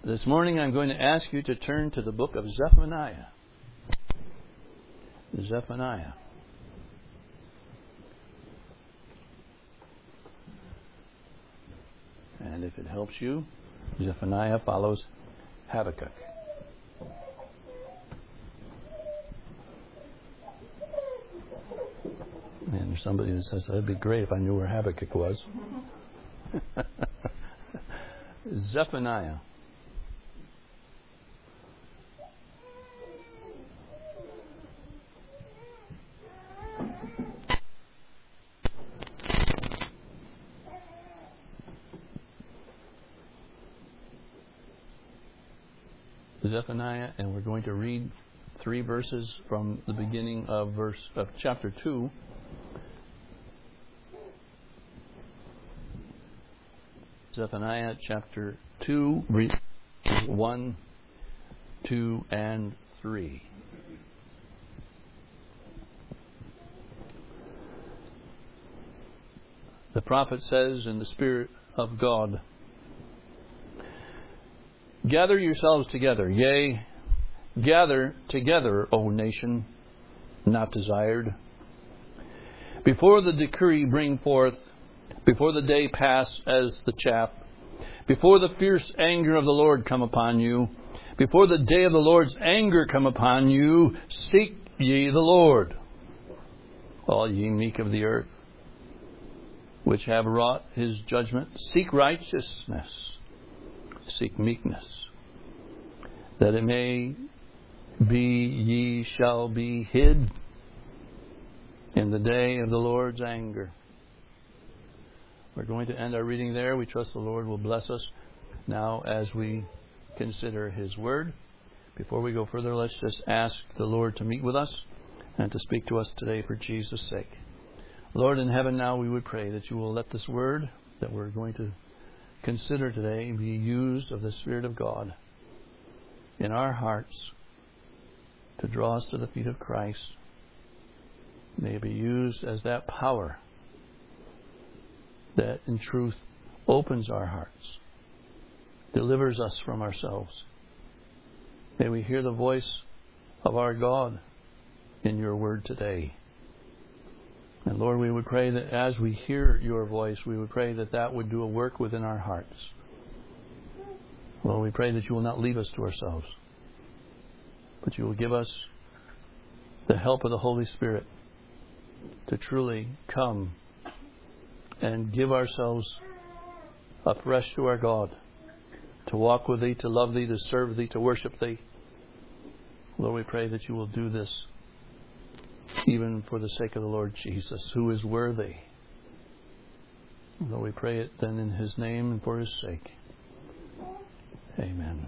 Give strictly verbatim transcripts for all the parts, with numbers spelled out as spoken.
This morning I'm going to ask you to turn to the book of Zephaniah. Zephaniah. And if it helps you, Zephaniah follows Habakkuk. And there's somebody that says, that'd be great if I knew where Habakkuk was. Zephaniah. Zephaniah, and we're going to read three verses from the beginning of verse of chapter two. Zephaniah chapter two, one, two, and three. The prophet says in the Spirit of God, "Gather yourselves together, yea, gather together, O nation, not desired. Before the decree bring forth, before the day pass as the chaff, before the fierce anger of the Lord come upon you, before the day of the Lord's anger come upon you, seek ye the Lord, all ye meek of the earth, which have wrought his judgment. Seek righteousness, seek meekness, that it may be ye shall be hid in the day of the Lord's anger." We're going to end our reading there. We trust the Lord will bless us now as we consider His Word. Before we go further, let's just ask the Lord to meet with us and to speak to us today for Jesus' sake. Lord in heaven, now we would pray that you will let this Word that we're going to consider today be used of the Spirit of God in our hearts to draw us to the feet of Christ. May it be used as that power that in truth opens our hearts, delivers us from ourselves. May we hear the voice of our God in your word today. And Lord, we would pray that as we hear your voice, we would pray that that would do a work within our hearts. Lord, we pray that you will not leave us to ourselves, but you will give us the help of the Holy Spirit to truly come and give ourselves afresh to our God, to walk with Thee, to love Thee, to serve Thee, to worship Thee. Lord, we pray that you will do this even for the sake of the Lord Jesus, who is worthy. Lord, we pray it then in His name and for His sake. Amen.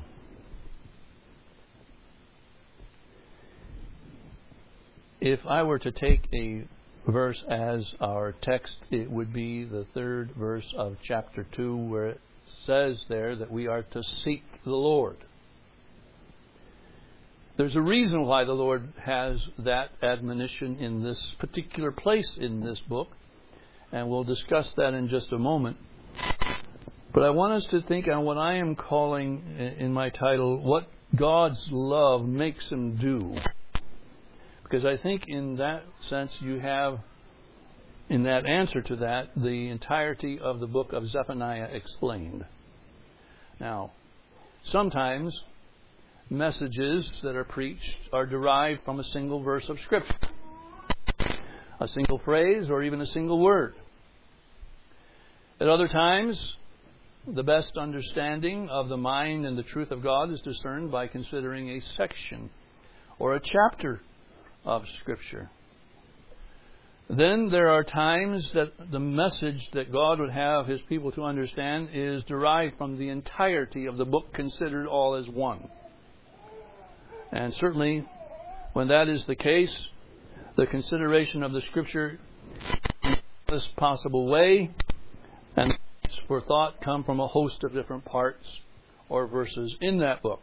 If I were to take a verse as our text, it would be the third verse of chapter two, where it says there that we are to seek the Lord. There's a reason why the Lord has that admonition in this particular place in this book, and we'll discuss that in just a moment. But I want us to think on what I am calling in my title, what God's love makes Him do. Because I think in that sense you have, in that answer to that, the entirety of the book of Zephaniah explained. Now, sometimes messages that are preached are derived from a single verse of Scripture, a single phrase, or even a single word. At other times, the best understanding of the mind and the truth of God is discerned by considering a section or a chapter of Scripture. Then there are times that the message that God would have His people to understand is derived from the entirety of the book considered all as one. And certainly, when that is the case, the consideration of the Scripture in the best possible way, and for thought come from a host of different parts or verses in that book.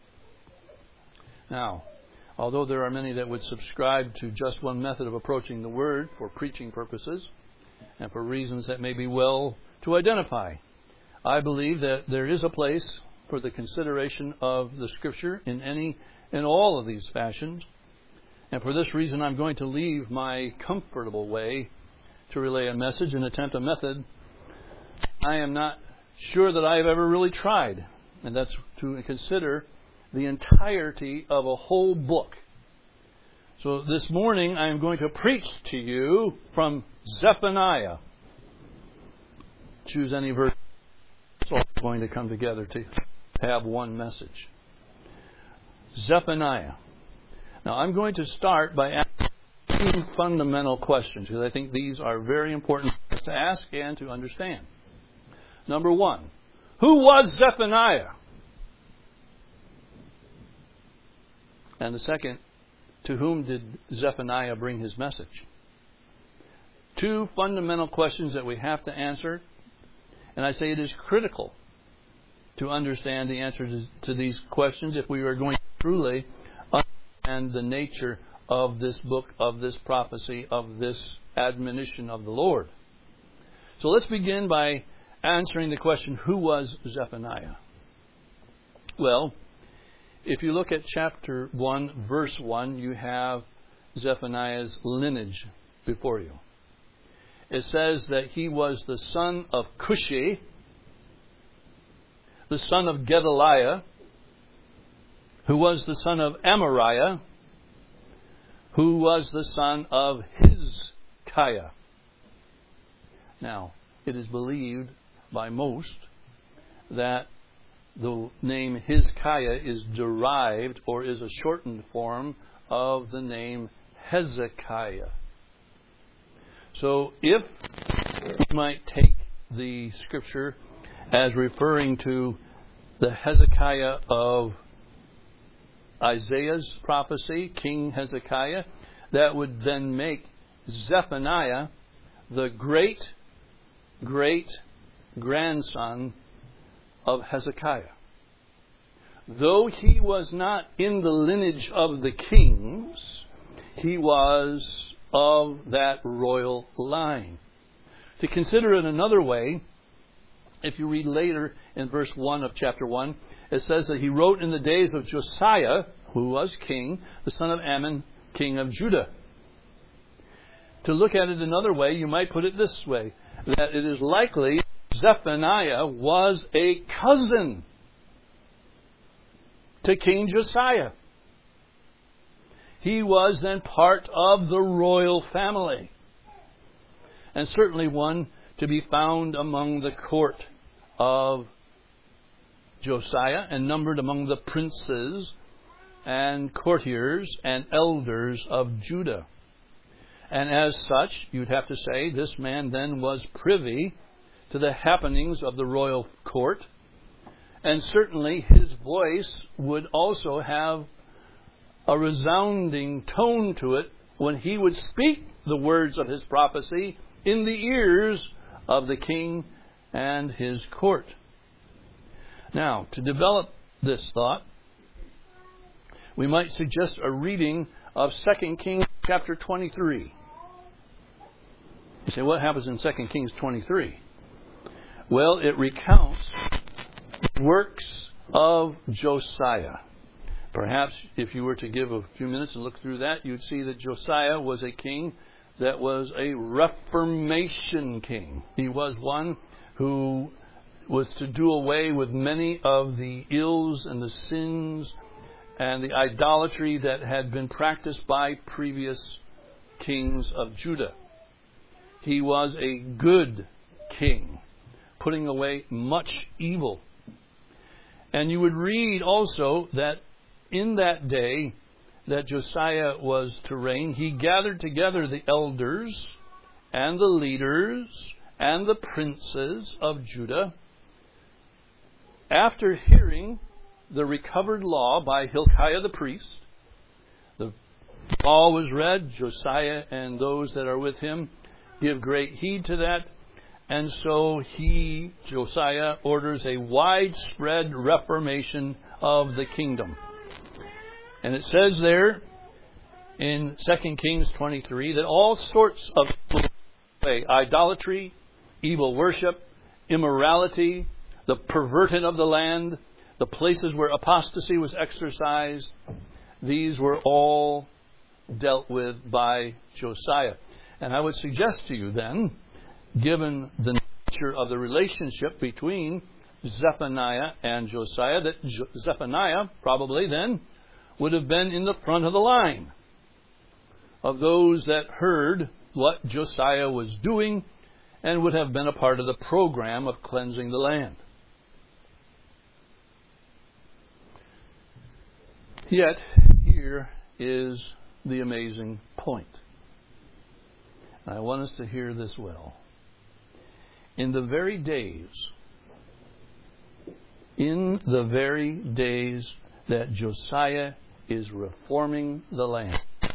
Now, although there are many that would subscribe to just one method of approaching the Word for preaching purposes and for reasons that may be well to identify, I believe that there is a place for the consideration of the Scripture in any, in all of these fashions. And for this reason, I'm going to leave my comfortable way to relay a message and attempt a method I am not sure that I've ever really tried. And that's to consider the entirety of a whole book. So this morning, I am going to preach to you from Zephaniah. Choose any verse. It's all going to come together to have one message. Zephaniah. Now, I'm going to start by asking two fundamental questions, because I think these are very important to ask and to understand. Number one, who was Zephaniah? And the second, to whom did Zephaniah bring his message? Two fundamental questions that we have to answer. And I say it is critical to understand the answers to these questions if we are going to truly understand the nature of this book, of this prophecy, of this admonition of the Lord. So let's begin by answering the question, who was Zephaniah? Well, if you look at chapter one, verse one, you have Zephaniah's lineage before you. It says that he was the son of Cushi, the son of Gedaliah, who was the son of Amariah, who was the son of Hezekiah. Now, it is believed by most that the name Hezekiah is derived or is a shortened form of the name Hezekiah. So if you might take the Scripture as referring to the Hezekiah of Isaiah's prophecy, King Hezekiah, that would then make Zephaniah the great, great grandson of Hezekiah. Though he was not in the lineage of the kings, he was of that royal line. To consider it another way, if you read later in verse one of chapter one, it says that he wrote in the days of Josiah, who was king, the son of Ammon, king of Judah. To look at it another way, you might put it this way, that it is likely Zephaniah was a cousin to King Josiah. He was then part of the royal family, and certainly one to be found among the court of Josiah and numbered among the princes and courtiers and elders of Judah. And as such, you'd have to say, this man then was privy to the happenings of the royal court, and certainly his voice would also have a resounding tone to it when he would speak the words of his prophecy in the ears of the king and his court. Now, to develop this thought, we might suggest a reading of Second Kings chapter twenty-three. You say, what happens in Second Kings twenty-three? Well, it recounts the works of Josiah. Perhaps if you were to give a few minutes and look through that, you'd see that Josiah was a king that was a Reformation king. He was one who was to do away with many of the ills and the sins and the idolatry that had been practiced by previous kings of Judah. He was a good king, putting away much evil. And you would read also that in that day that Josiah was to reign, he gathered together the elders and the leaders and the princes of Judah after hearing the recovered law by Hilkiah the priest. The law was read. Josiah and those that are with him give great heed to that. And so he, Josiah, orders a widespread reformation of the kingdom. And it says there in Second Kings twenty-three that all sorts of idolatry, evil worship, immorality, the perverting of the land, the places where apostasy was exercised, these were all dealt with by Josiah. And I would suggest to you then, given the nature of the relationship between Zephaniah and Josiah, that Jo- Zephaniah probably then would have been in the front of the line of those that heard what Josiah was doing and would have been a part of the program of cleansing the land. Yet, here is the amazing point. I want us to hear this well. In the very days, in the very days that Josiah is reforming the land,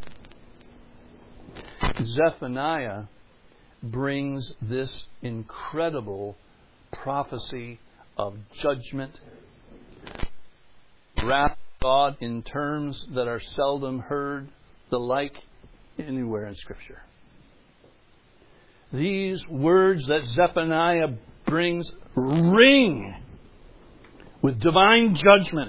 Zephaniah brings this incredible prophecy of judgment, wrath of God in terms that are seldom heard, the like anywhere in Scripture. These words that Zephaniah brings ring with divine judgment.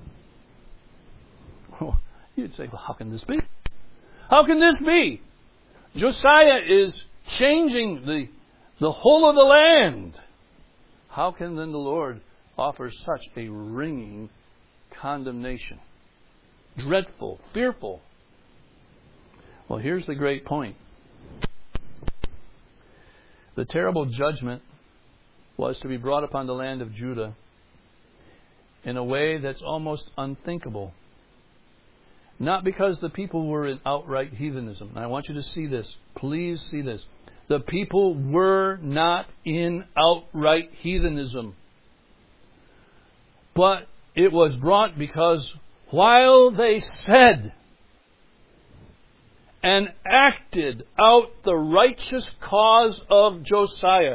Oh, you'd say, well, how can this be? How can this be? Josiah is changing the, the whole of the land. How can then the Lord offer such a ringing condemnation? Dreadful, fearful. Well, here's the great point. The terrible judgment was to be brought upon the land of Judah in a way that's almost unthinkable. Not because the people were in outright heathenism. And I want you to see this. Please see this. The people were not in outright heathenism. But it was brought because while they said and acted out the righteous cause of Josiah,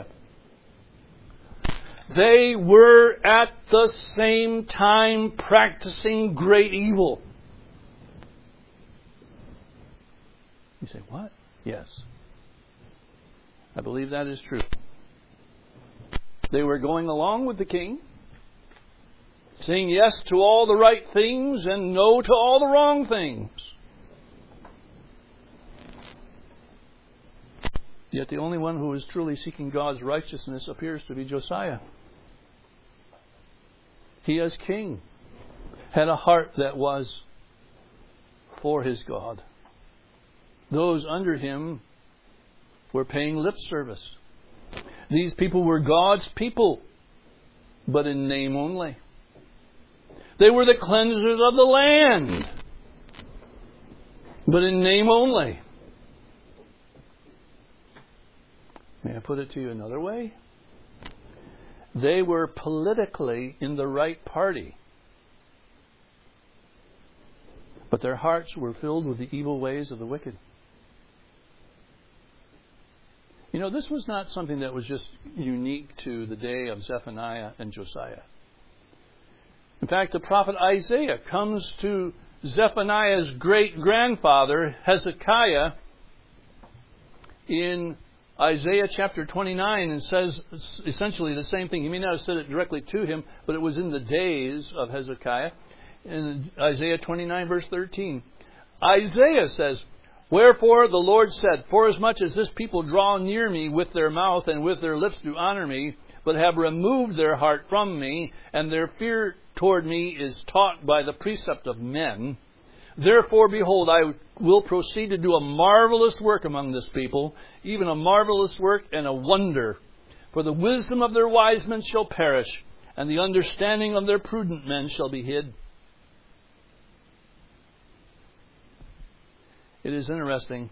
they were at the same time practicing great evil. You say, what? Yes. I believe that is true. They were going along with the king, saying yes to all the right things and no to all the wrong things. Yet the only one who is truly seeking God's righteousness appears to be Josiah. He, as king, had a heart that was for his God. Those under him were paying lip service. These people were God's people, but in name only. They were the cleansers of the land, but in name only. May I put it to you another way? They were politically in the right party, but their hearts were filled with the evil ways of the wicked. You know, this was not something that was just unique to the day of Zephaniah and Josiah. In fact, the prophet Isaiah comes to Zephaniah's great-grandfather, Hezekiah, in Isaiah chapter twenty-nine, and says essentially the same thing. He may not have said it directly to him, but it was in the days of Hezekiah. In Isaiah twenty-nine, verse thirteen, Isaiah says, "Wherefore the Lord said, Forasmuch as this people draw near me with their mouth and with their lips do honor me, but have removed their heart from me, and their fear toward me is taught by the precept of men. Therefore, behold, I will proceed to do a marvelous work among this people, even a marvelous work and a wonder. For the wisdom of their wise men shall perish, and the understanding of their prudent men shall be hid." It is interesting.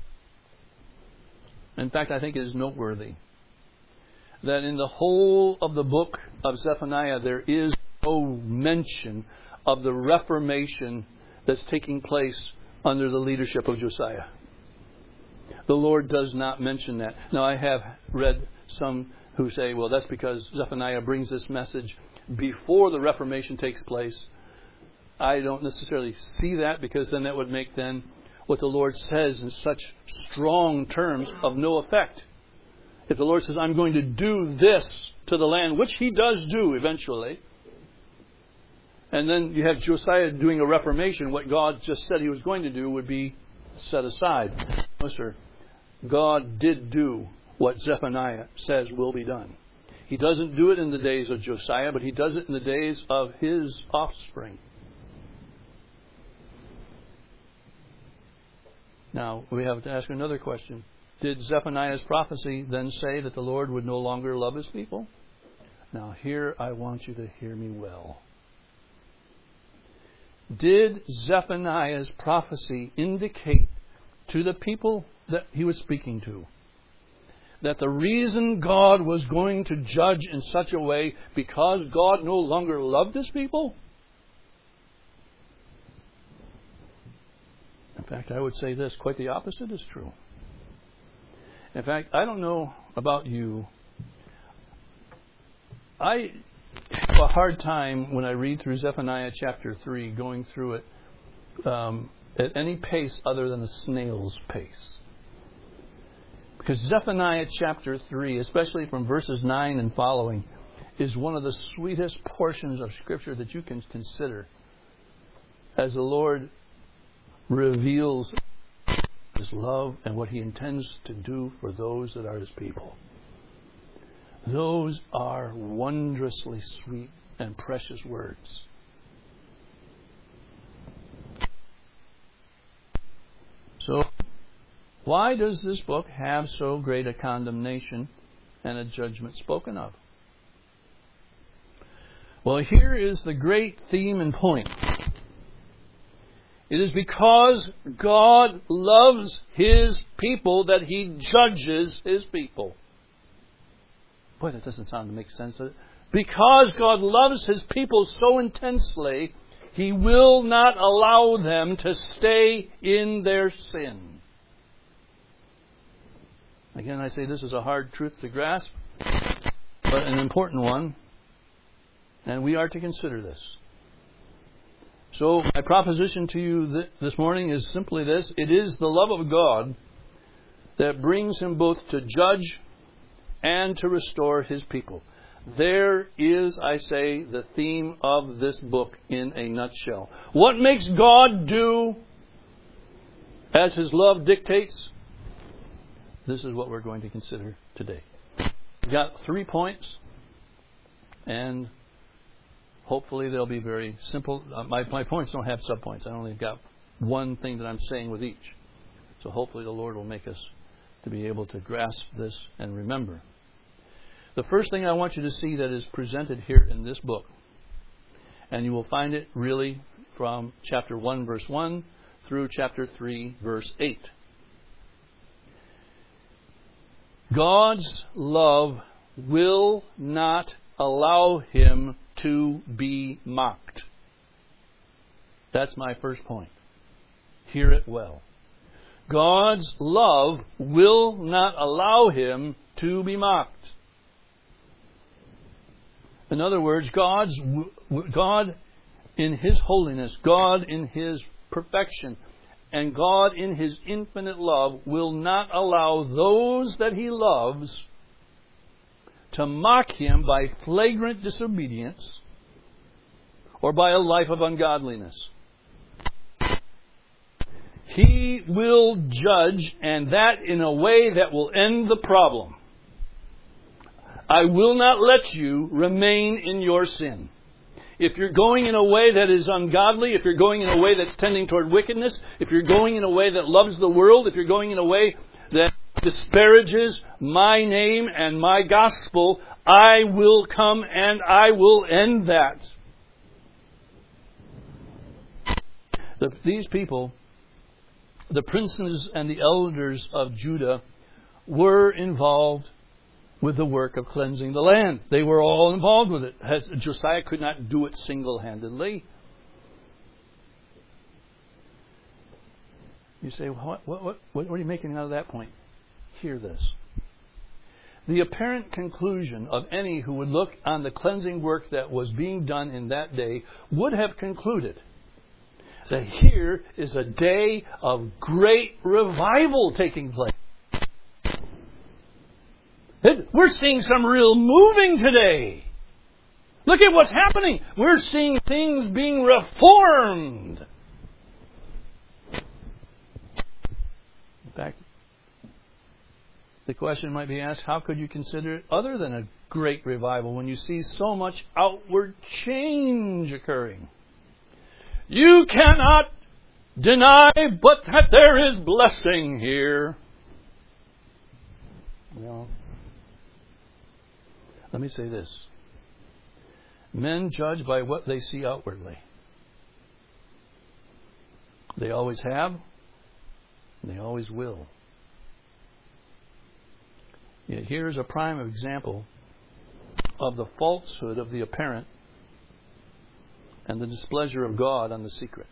In fact, I think it is noteworthy that in the whole of the book of Zephaniah there is no mention of the reformation that's taking place under the leadership of Josiah. The Lord does not mention that. Now, I have read some who say, well, that's because Zephaniah brings this message before the Reformation takes place. I don't necessarily see that, because then that would make then what the Lord says in such strong terms of no effect. If the Lord says, I'm going to do this to the land, which He does do eventually, And then you have Josiah doing a reformation. What God just said he was going to do would be set aside. No, sir. God did do what Zephaniah says will be done. He doesn't do it in the days of Josiah, but he does it in the days of his offspring. Now, we have to ask another question. Did Zephaniah's prophecy then say that the Lord would no longer love his people? Now, here I want you to hear me well. Did Zephaniah's prophecy indicate to the people that he was speaking to that the reason God was going to judge in such a way because God no longer loved his people? In fact, I would say this, quite the opposite is true. In fact, I don't know about you. I have a hard time when I read through Zephaniah chapter three, going through it um, at any pace other than a snail's pace. Because Zephaniah chapter three, especially from verses nine and following, is one of the sweetest portions of Scripture that you can consider as the Lord reveals his love and what he intends to do for those that are his people. Those are wondrously sweet and precious words. So, why does this book have so great a condemnation and a judgment spoken of? Well, here is the great theme and point. It is because God loves his people that he judges his people. Boy, that doesn't sound to make sense. Because God loves his people so intensely, he will not allow them to stay in their sin. Again, I say this is a hard truth to grasp, but an important one, and we are to consider this. So, my proposition to you th- this morning is simply this. It is the love of God that brings him both to judge and to restore his people. There is, I say, the theme of this book in a nutshell. What makes God do as his love dictates? This is what we're going to consider today. We've got three points, and hopefully they'll be very simple. Uh, my, my points don't have subpoints. I only got one thing that I'm saying with each. So hopefully the Lord will make us to be able to grasp this and remember. The first thing I want you to see that is presented here in this book, and you will find it really from chapter one, verse one, through chapter three, verse eight. God's love will not allow him to be mocked. That's my first point. Hear it well. God's love will not allow him to be mocked. In other words, God's God in his holiness, God in his perfection, and God in his infinite love will not allow those that he loves to mock him by flagrant disobedience or by a life of ungodliness. He will judge, and that in a way that will end the problem. I will not let you remain in your sin. If you're going in a way that is ungodly, if you're going in a way that's tending toward wickedness, if you're going in a way that loves the world, if you're going in a way that disparages my name and my gospel, I will come and I will end that. The, these people, the princes and the elders of Judah, were involved with the work of cleansing the land. They were all involved with it. Josiah could not do it single-handedly. You say, what, what, what, what are you making out of that point? Hear this. The apparent conclusion of any who would look on the cleansing work that was being done in that day would have concluded that here is a day of great revival taking place. We're seeing some real moving today. Look at what's happening. We're seeing things being reformed. In fact, the question might be asked, how could you consider it other than a great revival when you see so much outward change occurring? You cannot deny but that there is blessing here. Well, let me say this. Men judge by what they see outwardly. They always have, and they always will. Yet here's a prime example of the falsehood of the apparent and the displeasure of God on the secret.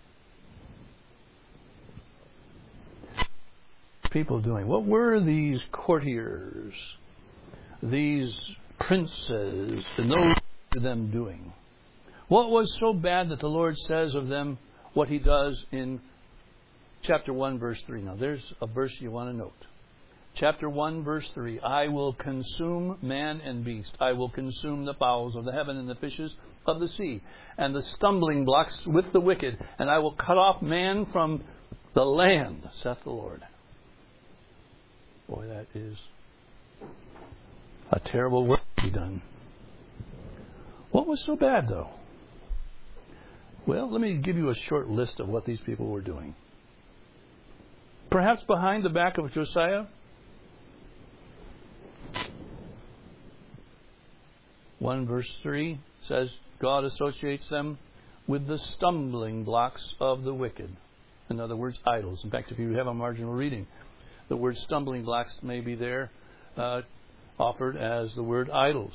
People doing? What were these courtiers, these princes, and those of them doing? What was so bad that the Lord says of them what He does in chapter one, verse three? Now, there's a verse you want to note. Chapter one, verse three. I will consume man and beast. I will consume the fowls of the heaven and the fishes of the sea, and the stumbling blocks with the wicked, and I will cut off man from the land, saith the Lord. Boy, that is a terrible work to be done. What was so bad, though? Well, let me give you a short list of what these people were doing. Perhaps behind the back of Josiah, one verse three says, God associates them with the stumbling blocks of the wicked. In other words, idols. In fact, if you have a marginal reading, the word stumbling blocks may be there uh, offered as the word idols.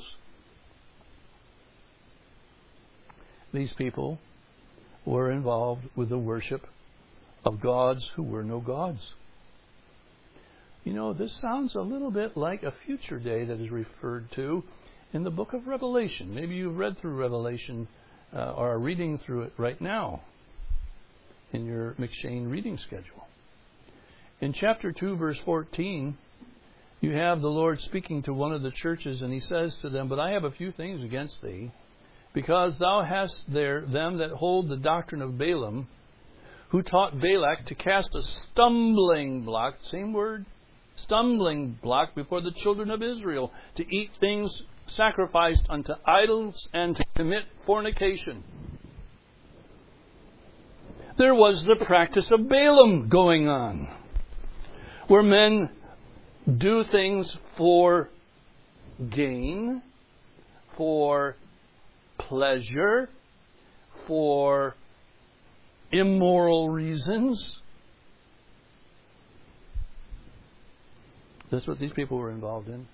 These people were involved with the worship of gods who were no gods. You know, this sounds a little bit like a future day that is referred to in the book of Revelation. Maybe you've read through Revelation uh, or are reading through it right now in your McShane reading schedule. In chapter two, verse fourteen, you have the Lord speaking to one of the churches, and He says to them, But I have a few things against thee, because thou hast there them that hold the doctrine of Balaam, who taught Balak to cast a stumbling block, same word, stumbling block before the children of Israel, to eat things sacrificed unto idols and to commit fornication. There was the practice of Balaam going on, where men do things for gain, for pleasure, for immoral reasons. That's what these people were involved in.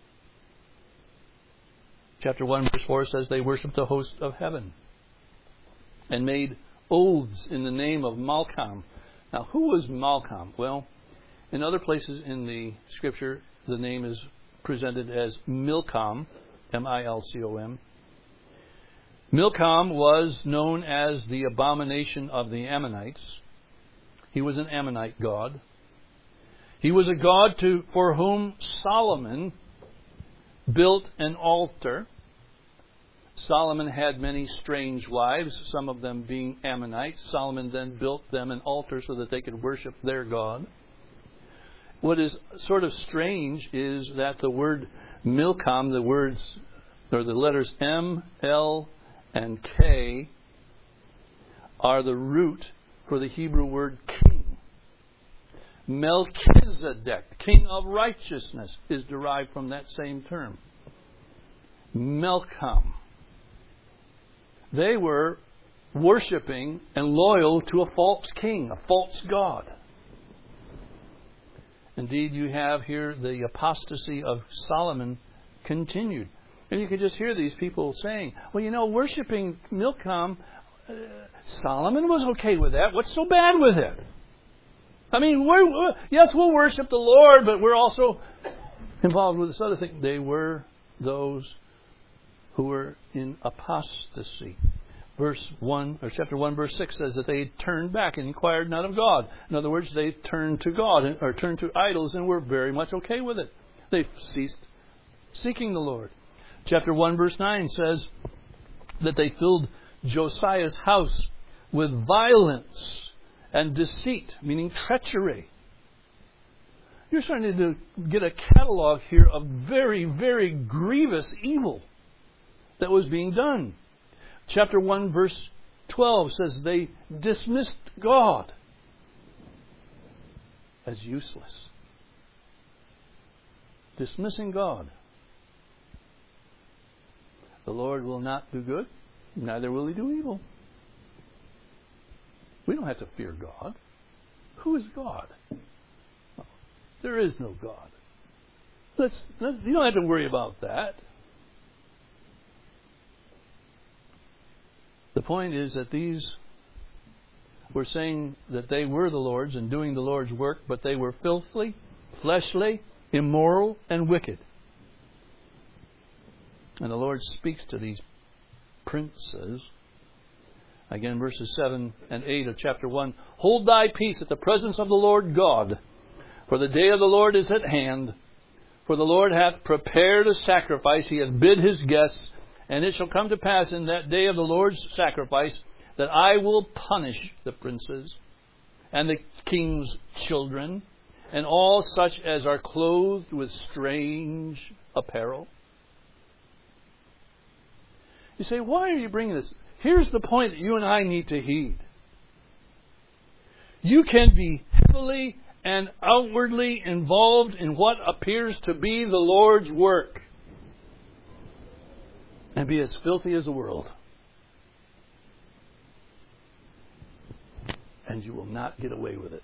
Chapter one, verse four says they worshipped the host of heaven and made oaths in the name of Malcham. Now, who was Malcham? Well, in other places in the Scripture, the name is presented as Milcom, M I L C O M. Milcom was known as the abomination of the Ammonites. He was an Ammonite god. He was a god to for whom Solomon built an altar. Solomon had many strange wives, some of them being Ammonites. Solomon then built them an altar so that they could worship their god. What is sort of strange is that the word Milcom, the words or the letters M, L, and K are the root for the Hebrew word king. Melchizedek, king of righteousness, is derived from that same term. Milcom. They were worshiping and loyal to a false king, a false god. Indeed, you have here the apostasy of Solomon continued. And you can just hear these people saying, well, you know, worshiping Milcom, uh, Solomon was okay with that. What's so bad with it? I mean, we're, yes, we'll worship the Lord, but we're also involved with this other thing. They were those who were in apostasy. Verse one, or chapter one, verse six says that they turned back and inquired not of God. In other words, they turned to God, or turned to idols, and were very much okay with it. They ceased seeking the Lord. Chapter one, verse nine says that they filled Josiah's house with violence and deceit, meaning treachery. You're starting to get a catalog here of very, very grievous evil that was being done. Chapter one, verse twelve says they dismissed God as useless. Dismissing God. The Lord will not do good, neither will He do evil. We don't have to fear God. Who is God? There is no God. Let's, let's, you don't have to worry about that. The point is that these were saying that they were the Lord's and doing the Lord's work, but they were filthy, fleshly, immoral, and wicked. And the Lord speaks to these princes. Again, verses seven and eight of chapter one. Hold thy peace at the presence of the Lord God, for the day of the Lord is at hand. For the Lord hath prepared a sacrifice, He hath bid His guests, and it shall come to pass in that day of the Lord's sacrifice that I will punish the princes and the king's children and all such as are clothed with strange apparel. You say, why are you bringing this? Here's the point that you and I need to heed. You can be heavily and outwardly involved in what appears to be the Lord's work and be as filthy as the world. And you will not get away with it.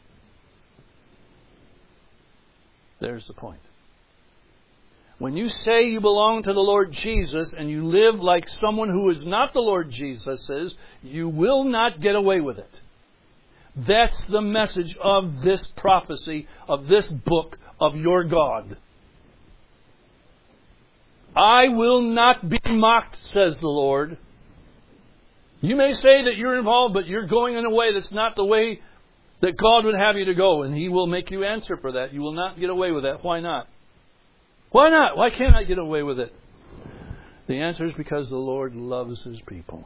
There's the point. When you say you belong to the Lord Jesus and you live like someone who is not the Lord Jesus is, you will not get away with it. That's the message of this prophecy, of this book, of your God. I will not be mocked, says the Lord. You may say that you're involved, but you're going in a way that's not the way that God would have you to go, and He will make you answer for that. You will not get away with that. Why not? Why not? Why can't I get away with it? The answer is because the Lord loves His people.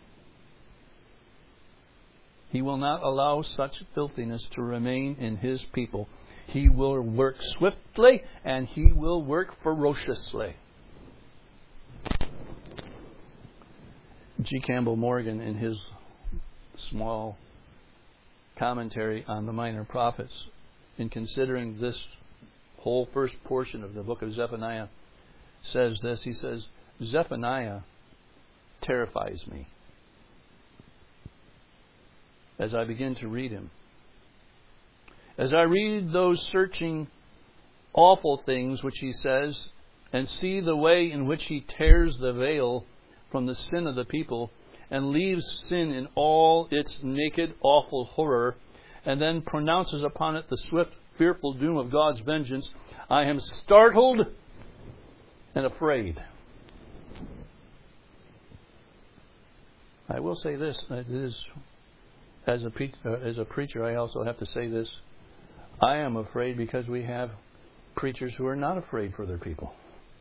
He will not allow such filthiness to remain in His people. He will work swiftly and He will work ferociously. G. Campbell Morgan, in his small commentary on the Minor Prophets, in considering this whole first portion of the book of Zephaniah, says this. He says, Zephaniah terrifies me as I begin to read him. As I read those searching, awful things which he says, and see the way in which he tears the veil from the sin of the people, and leaves sin in all its naked, awful horror, and then pronounces upon it the swift, fearful doom of God's vengeance, I am startled and afraid. I will say this, it is, as a, pre- uh, as a preacher, I also have to say this. I am afraid because we have preachers who are not afraid for their people.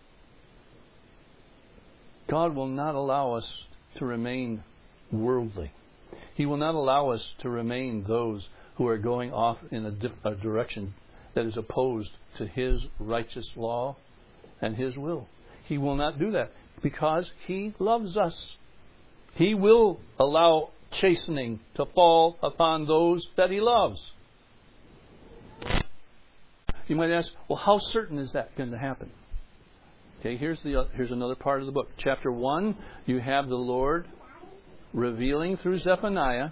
God will not allow us to remain worldly. He will not allow us to remain those who are going off in a, di- a direction that is opposed to His righteous law and His will. He will not do that because He loves us. He will allow chastening to fall upon those that He loves. You might ask, well, how certain is that going to happen? Okay, here's the here's another part of the book. Chapter one, you have the Lord revealing through Zephaniah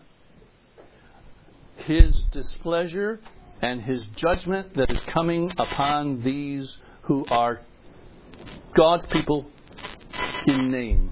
His displeasure and His judgment that is coming upon these who are God's people in name.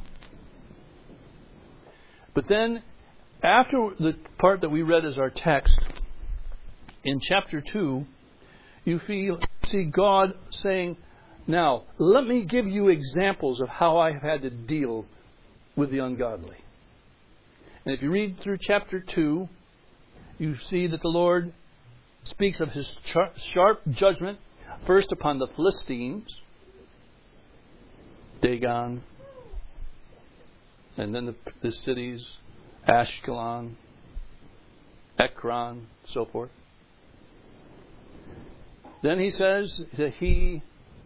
But then, after the part that we read as our text, in chapter two, you feel, see God saying, now, let me give you examples of how I have had to deal with the ungodly. And if you read through chapter two, you see that the Lord speaks of His sharp judgment, first upon the Philistines, Dagon, And then the, the cities, Ashkelon, Ekron, so forth. Then he says that he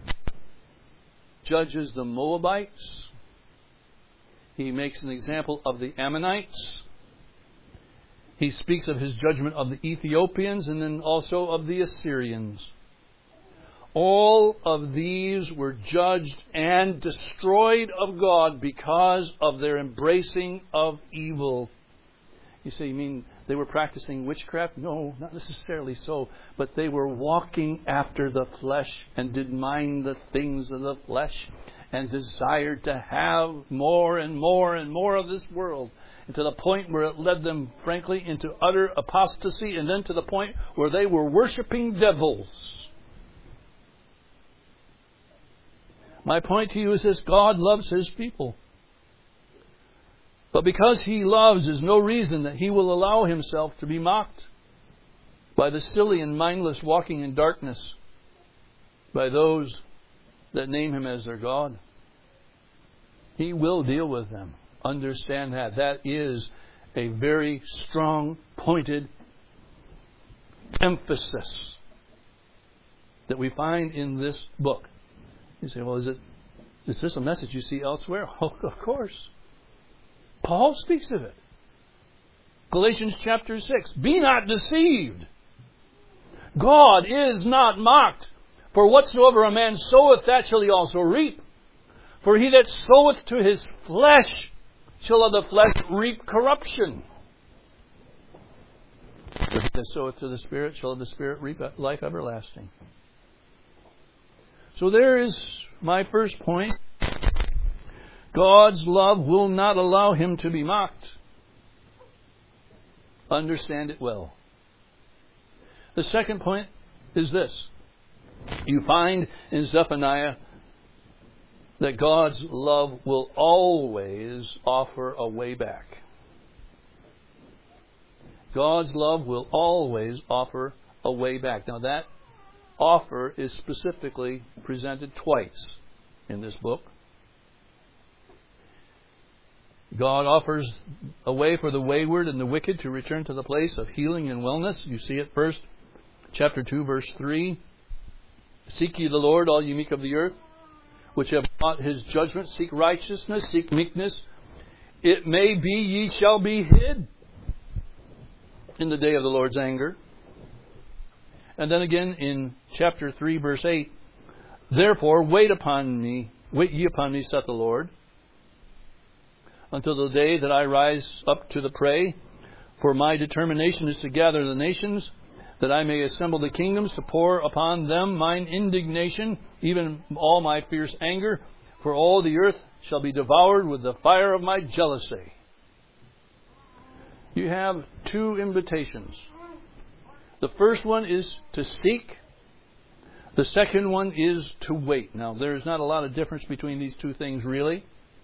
judges the Moabites. He makes an example of the Ammonites. He speaks of his judgment of the Ethiopians and then also of the Assyrians. All of these were judged and destroyed of God because of their embracing of evil. You say, you mean they were practicing witchcraft? No, not necessarily so. But they were walking after the flesh and did mind the things of the flesh and desired to have more and more and more of this world. And to the point where it led them, frankly, into utter apostasy, and then to the point where they were worshiping devils. My point to you is this: God loves His people. But because He loves is no reason that He will allow Himself to be mocked by the silly and mindless walking in darkness, by those that name Him as their God. He will deal with them. Understand that. That is a very strong, pointed emphasis that we find in this book. You say, well, is it is this a message you see elsewhere? Oh, of course. Paul speaks of it. Galatians chapter six. Be not deceived. God is not mocked. For whatsoever a man soweth, that shall he also reap. For he that soweth to his flesh shall of the flesh reap corruption. But he that soweth to the Spirit shall of the Spirit reap life everlasting. So there is my first point. God's love will not allow Him to be mocked. Understand it well. The second point is this. You find in Zephaniah that God's love will always offer a way back. God's love will always offer a way back. Now that offer is specifically presented twice in this book. God offers a way for the wayward and the wicked to return to the place of healing and wellness. You see it first, chapter two, verse three. Seek ye the Lord, all ye meek of the earth, which have bought His judgment. Seek righteousness, seek meekness. It may be ye shall be hid in the day of the Lord's anger. And then again in chapter three, verse eight. Therefore wait upon me, wait ye upon me, saith the Lord, until the day that I rise up to the prey. For my determination is to gather the nations, that I may assemble the kingdoms, to pour upon them mine indignation, even all my fierce anger. For all the earth shall be devoured with the fire of my jealousy. You have two invitations. The first one is to seek. The second one is to wait. Now, there's not a lot of difference between these two things, really.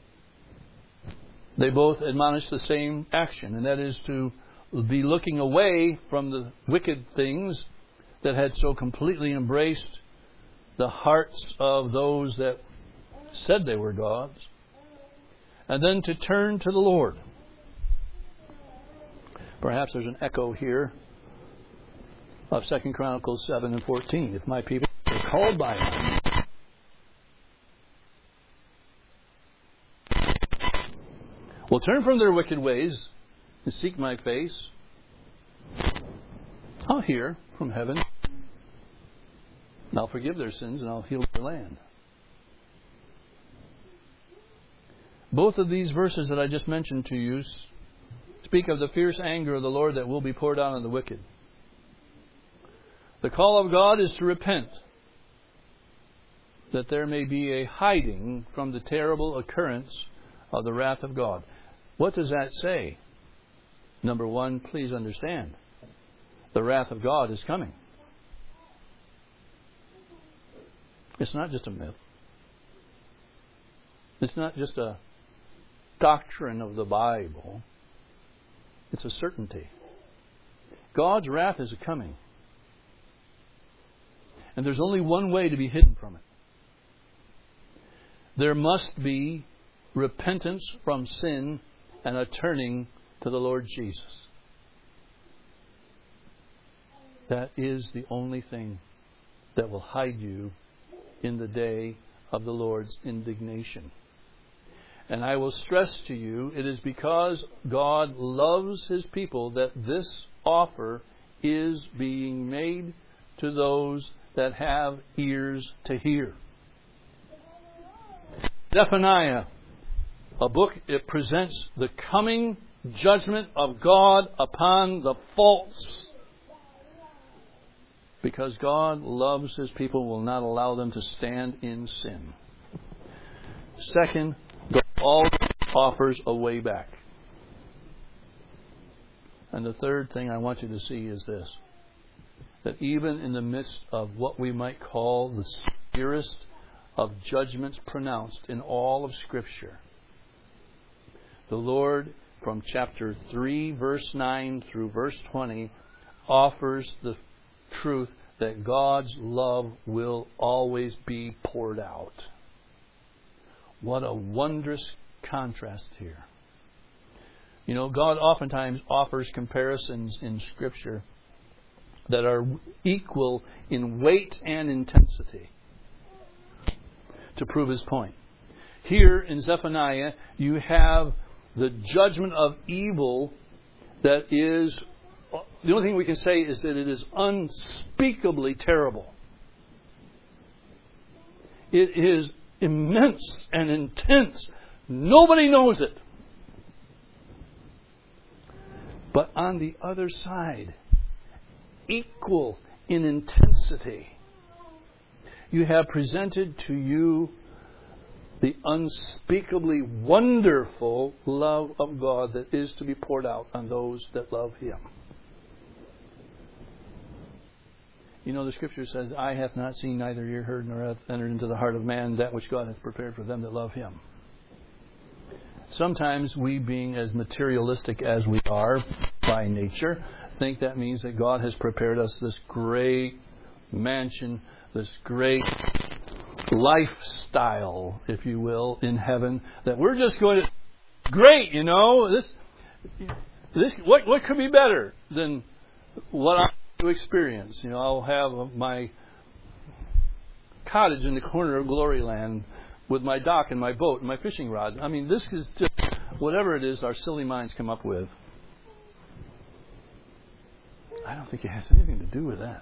They both admonish the same action, and that is to be looking away from the wicked things that had so completely embraced the hearts of those that said they were gods, and then to turn to the Lord. Perhaps there's an echo here of Second Chronicles seven and fourteen. If my people are called by me, will turn from their wicked ways and seek my face, I'll hear from heaven, and I'll forgive their sins, and I'll heal their land. Both of these verses that I just mentioned to you speak of the fierce anger of the Lord that will be poured out on the wicked. The call of God is to repent, that there may be a hiding from the terrible occurrence of the wrath of God. What does that say? Number one, please understand, the wrath of God is coming. It's not just a myth. It's not just a doctrine of the Bible. It's a certainty. God's wrath is coming. And there's only one way to be hidden from it. There must be repentance from sin and a turning to the Lord Jesus. That is the only thing that will hide you in the day of the Lord's indignation. And I will stress to you, it is because God loves His people that this offer is being made to those that have ears to hear. Zephaniah, a book, it presents the coming judgment of God upon the false. Because God loves His people, will not allow them to stand in sin. Second, God always offers a way back. And the third thing I want you to see is this. That even in the midst of what we might call the severest of judgments pronounced in all of Scripture, the Lord, from chapter three, verse nine through verse twenty, offers the truth that God's love will always be poured out. What a wondrous contrast here. You know, God oftentimes offers comparisons in Scripture that are equal in weight and intensity to prove His point. Here in Zephaniah, you have the judgment of evil that is, the only thing we can say is that it is unspeakably terrible. It is immense and intense. Nobody knows it. But on the other side, equal in intensity, you have presented to you the unspeakably wonderful love of God that is to be poured out on those that love Him. You know, the Scripture says, "Eye hath not seen, neither ear heard, nor hath entered into the heart of man that which God hath prepared for them that love Him." Sometimes we, being as materialistic as we are by nature, think that means that God has prepared us this great mansion, this great lifestyle, if you will, in heaven, that we're just going to, great, you know, this, this, what, what could be better than what I'm to experience? You know, I'll have my cottage in the corner of Gloryland with my dock and my boat and my fishing rod. I mean, this is just whatever it is our silly minds come up with. I don't think it has anything to do with that.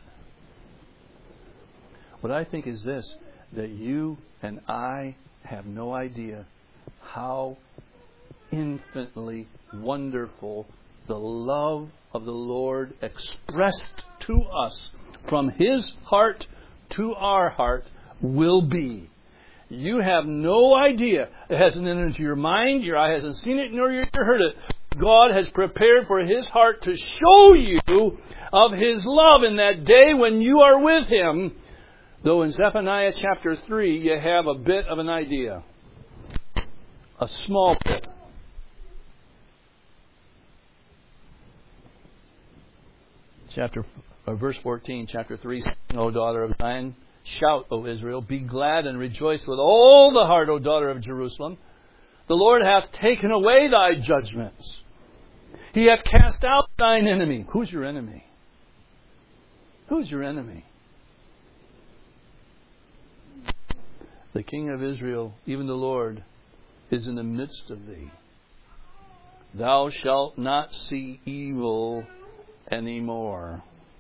What I think is this, that you and I have no idea how infinitely wonderful the love of the Lord expressed to us from His heart to our heart will be. You have no idea. It hasn't entered into your mind. Your eye hasn't seen it, nor your ear heard it. God has prepared for His heart to show you of His love in that day when you are with Him. Though in Zephaniah chapter three, you have a bit of an idea. A small bit. Chapter, or verse fourteen, chapter three, "Sing, O daughter of Zion. Shout, O Israel. Be glad and rejoice with all the heart, O daughter of Jerusalem. The Lord hath taken away thy judgments. He hath cast out thine enemy." Who's your enemy? Who's your enemy? The King of Israel, even the Lord, is in the midst of thee. Thou shalt not see evil anymore.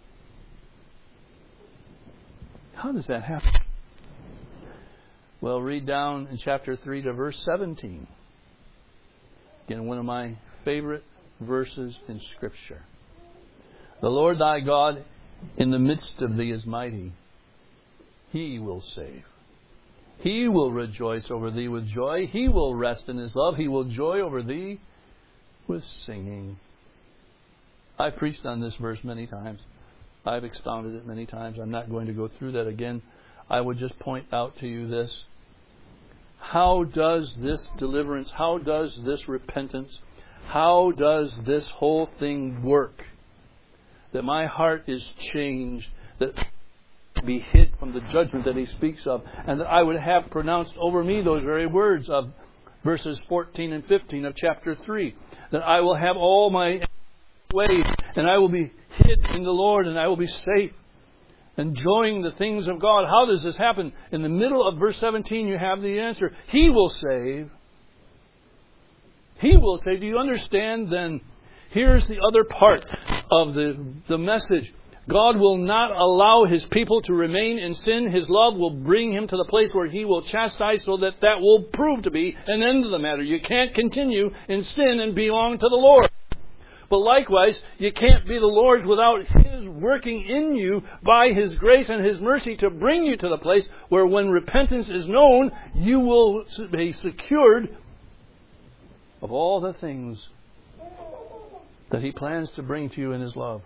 How does that happen? Well, read down in chapter three to verse seventeen. Again, one of my favorite verses in Scripture. "The Lord thy God in the midst of thee is mighty. He will save. He will rejoice over thee with joy. He will rest in His love. He will joy over thee with singing." I've preached on this verse many times. I've expounded it many times. I'm not going to go through that again. I would just point out to you this. How does this deliverance, how does this repentance, how does this whole thing work? That my heart is changed, that be hid from the judgment that He speaks of, and that I would have pronounced over me those very words of verses fourteen and fifteen of chapter three. That I will have all my ways, and I will be hid in the Lord, and I will be safe, enjoying the things of God. How does this happen? In the middle of verse seventeen, you have the answer. He will save. He will save. Do you understand then? Here's the other part of the, the message. God will not allow His people to remain in sin. His love will bring Him to the place where He will chastise, so that that will prove to be an end of the matter. You can't continue in sin and belong to the Lord. But likewise, you can't be the Lord's without His working in you by His grace and His mercy to bring you to the place where when repentance is known, you will be secured of all the things that He plans to bring to you in His love.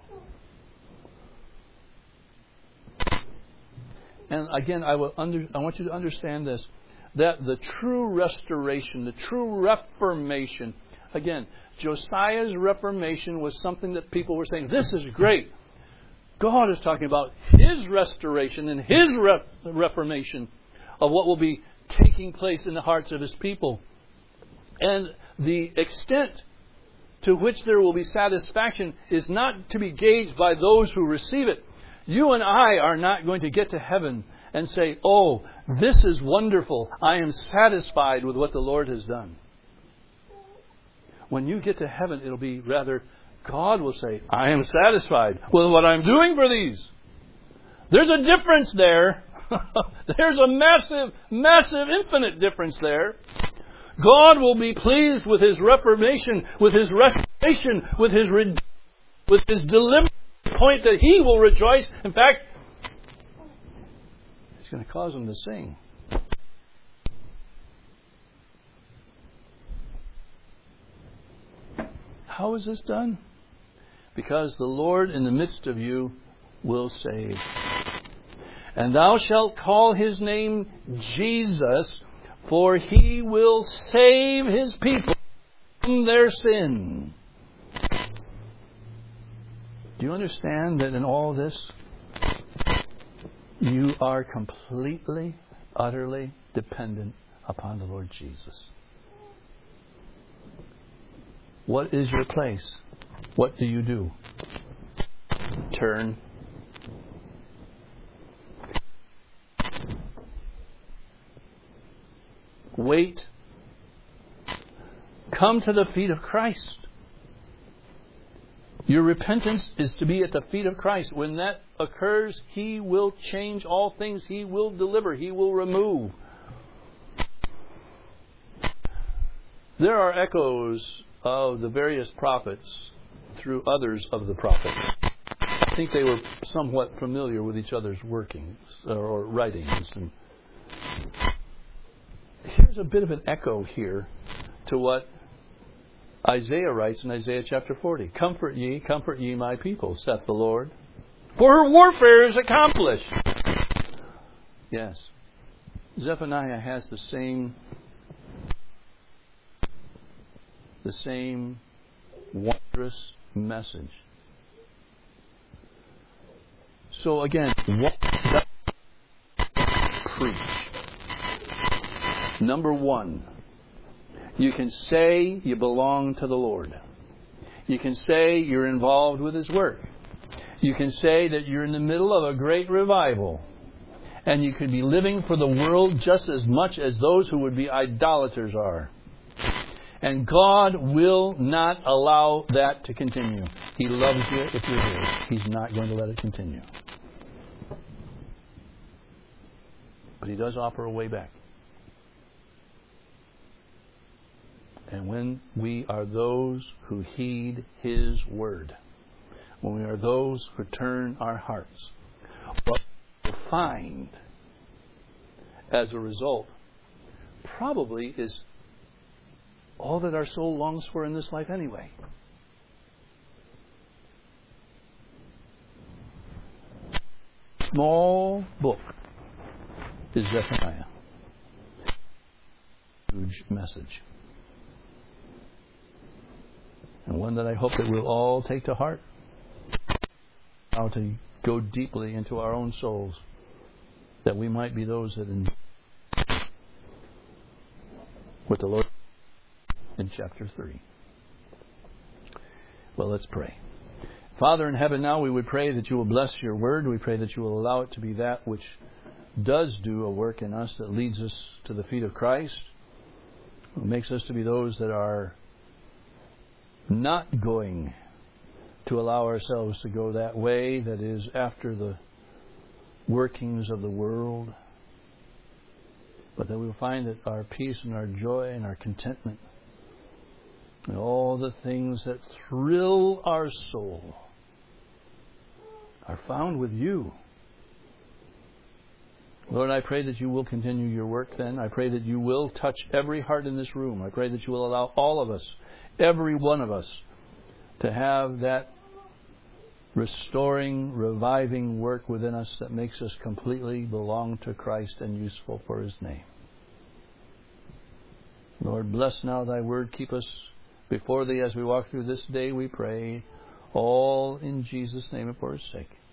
And again, I will under, I want you to understand this, that the true restoration, the true reformation, again, Josiah's reformation was something that people were saying, this is great. God is talking about His restoration and His re- reformation of what will be taking place in the hearts of His people. And the extent to which there will be satisfaction is not to be gauged by those who receive it. You and I are not going to get to heaven and say, oh, this is wonderful. I am satisfied with what the Lord has done. When you get to heaven, it'll be rather, God will say, I am satisfied with what I'm doing for these. There's a difference there. There's a massive, massive, infinite difference there. God will be pleased with His reformation, with His restoration, with His red- with His deliverance, to the point that He will rejoice. In fact, He's going to cause them to sing. How is this done? Because the Lord in the midst of you will save. And thou shalt call His name Jesus, for He will save His people from their sin. Do you understand that in all this, you are completely, utterly dependent upon the Lord Jesus? What is your place? What do you do? Turn. Wait. Come to the feet of Christ. Your repentance is to be at the feet of Christ. When that occurs, He will change all things. He will deliver. He will remove. There are echoes of the various prophets through others of the prophets. I think they were somewhat familiar with each other's workings or writings. And here's a bit of an echo here to what Isaiah writes in Isaiah chapter forty. Comfort ye, comfort ye my people, saith the Lord, for her warfare is accomplished. Yes. Zephaniah has the same the same wondrous message. So again, what does preach? Number one, you can say you belong to the Lord. You can say you're involved with His work. You can say that you're in the middle of a great revival. And you could be living for the world just as much as those who would be idolaters are. And God will not allow that to continue. He loves you if you're His. He's not going to let it continue. But He does offer a way back. And when we are those who heed His word, when we are those who turn our hearts, what we'll find as a result probably is all that our soul longs for in this life anyway. Small book is Zephaniah. Huge message. And one that I hope that we'll all take to heart. How to go deeply into our own souls, that we might be those that in what the Lord in chapter three. Well, let's pray. Father in heaven, now we would pray that you will bless your word. We pray that you will allow it to be that which does do a work in us that leads us to the feet of Christ, who makes us to be those that are not going to allow ourselves to go that way that is after the workings of the world, but that we will find that our peace and our joy and our contentment and all the things that thrill our soul are found with you. Lord, I pray that you will continue your work then. I pray that you will touch every heart in this room. I pray that you will allow all of us, every one of us, to have that restoring, reviving work within us that makes us completely belong to Christ and useful for His name. Lord, bless now thy word. Keep us before thee as we walk through this day, we pray. All in Jesus' name and for His sake.